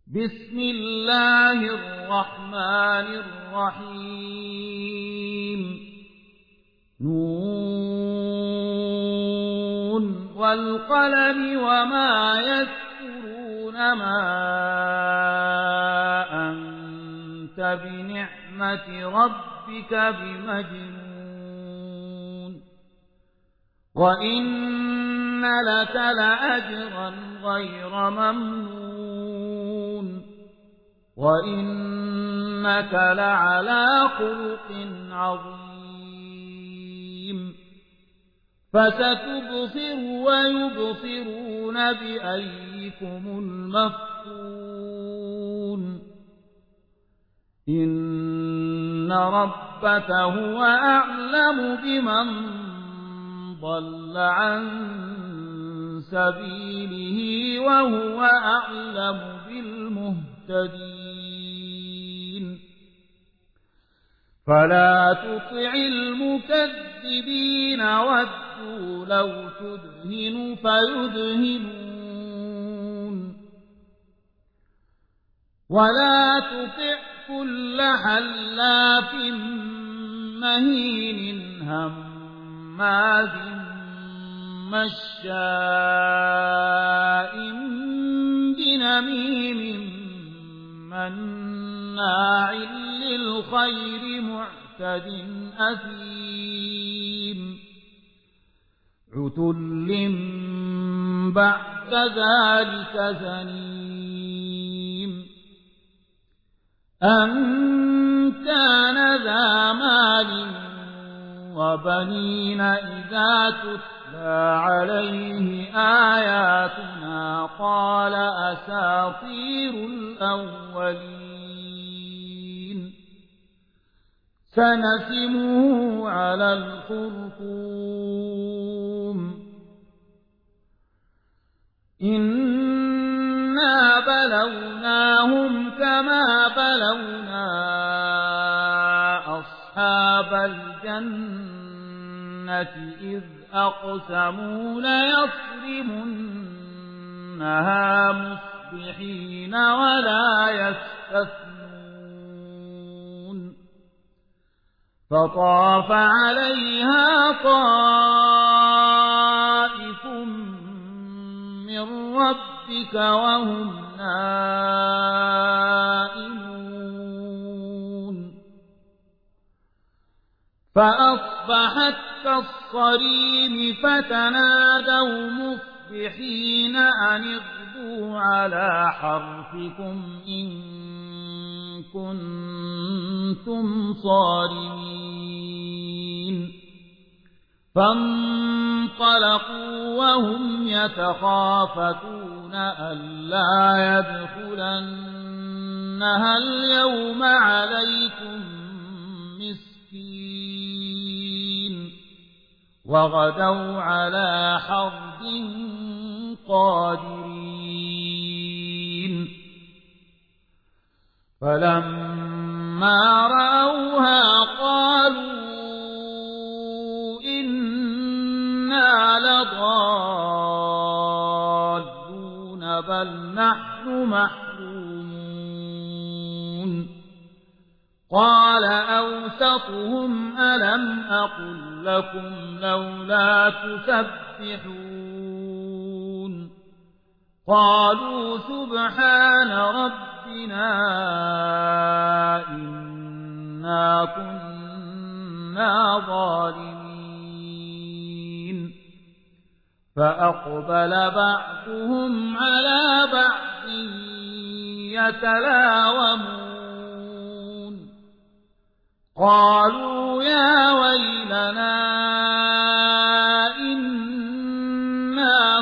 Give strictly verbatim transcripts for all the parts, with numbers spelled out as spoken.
بسم الله الرحمن الرحيم نون والقلم وما يسطرون ما أنت بنعمة ربك بمجنون وإن لك لأجرا غير ممنون وإنك لعلى خلق عظيم فستبصر ويبصرون بأيكم المفتون إن ربك هو أعلم بمن ضل عن سبيله وهو أعلم بالمهتدين فلا تطع المكذبين ودوا لو تدهن فيدهنون ولا تطع كل حلاف مهين هماز مشاء بنميم مناع للخير معتد أثيم عتل بعد ذلك زنيم أن كان ذا مال وبنين إذا تتلى عليه آياتنا قال أساطير الأولين سنسمه على الخرطوم إنا بلوناهم كما بلونا أصحاب الجنة إذ أقسموا ليصرمنها مصبحين ولا يستثنون فطاف عليها طائف من ربك وهم نائمون فأصبحت كالصريم فتنادوا مصبحين أن اغدوا على حرثكم إن كنتم صارمين فانطلقوا وهم يتخافتون ألا يدخلنها اليوم عليكم مسكين وغدوا على حرد قادرين فلما رأوها قالوا إنا لضالون بل نحن محرومون قال أوسطهم ألم أقل لكم لولا تسبحون قالوا سبحان ربنا إنا كنا ظالمين فأقبل بعضهم على بعض يتلاومون قالوا يا ويلنا إنا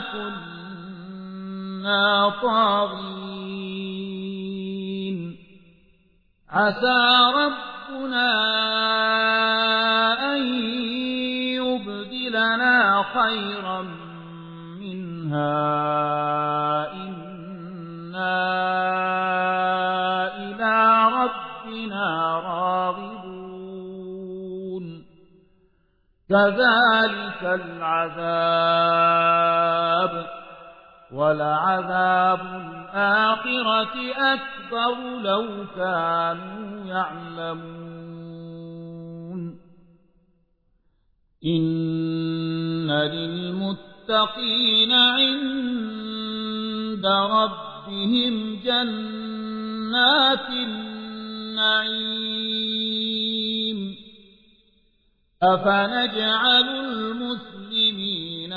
كنا طاغين عسى ربنا أن يبدلنا خيرا منها إنا إلى ربنا راغبون كذلك العذاب ولعذاب الآخرة أكبر لو كانوا يعلمون إن للمتقين عند ربهم جنات النعيم أفنجعل المسلمين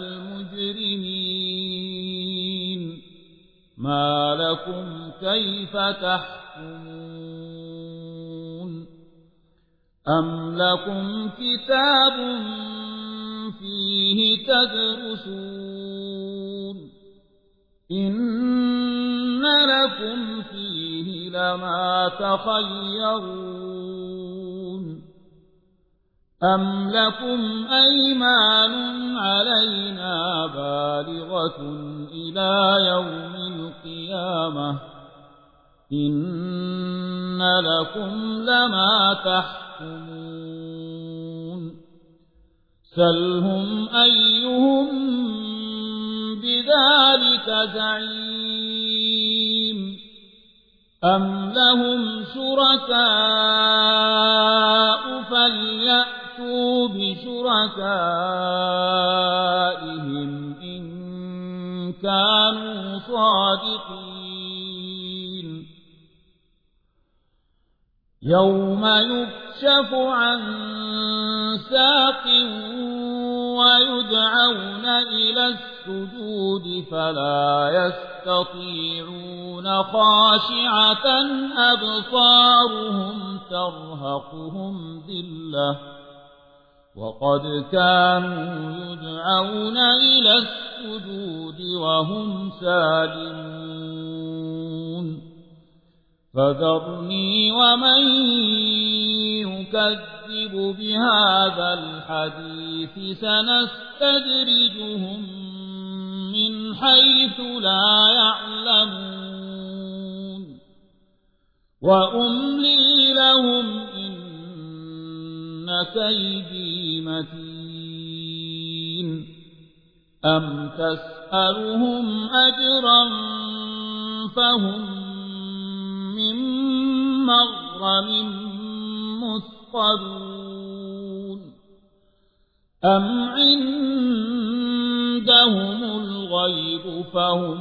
كالمجرمين ما لكم كيف تحكمون أم لكم كتاب فيه تدرسون إن لكم فيه لما تخيرون أم لكم أيمان علينا بالغة إلى يوم القيامة إن لكم لما تحكمون سلهم أيهم بذلك زعيم أم لهم شركاء فليأتوا بشركائهم إن كانوا صادقين يوم يكشف عن ساق ويدعون إلى السجود فلا يستطيعون خاشعة أبصارهم ترهقهم ذلة وقد كانوا يدعون إلى السجود وهم سالمون فذرني ومن يكذب بهذا الحديث سنستدرجهم من حيث لا يعلمون وأملي لهم إن كيدي متين أم تسألهم أجرا فهم من مغرم مثقلون أم عندهم الغيب فهم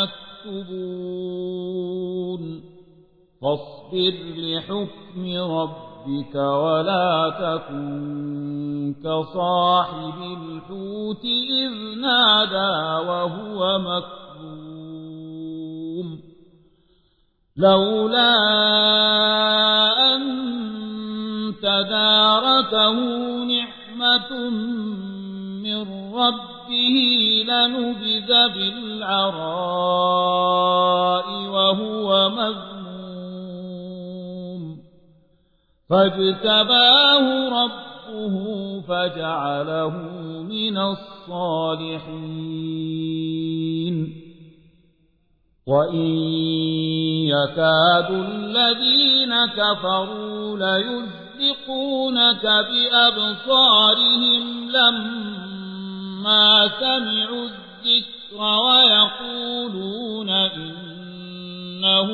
يكتبون فاصبر لحكم ربك ولا تكن كصاحب الحوت إذ نادى وهو مكظوم لولا أن تداركه نعمة من ربه لنبذ بالعراء وهو مذموم فاجتباه ربه فجعله من الصالحين وإن يكاد الذين كفروا ليزلقونك بأبصارهم لما سمعوا الذكر ويقولون إنه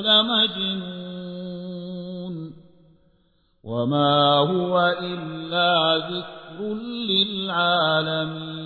لمجنون وما هو إلا ذكر للعالمين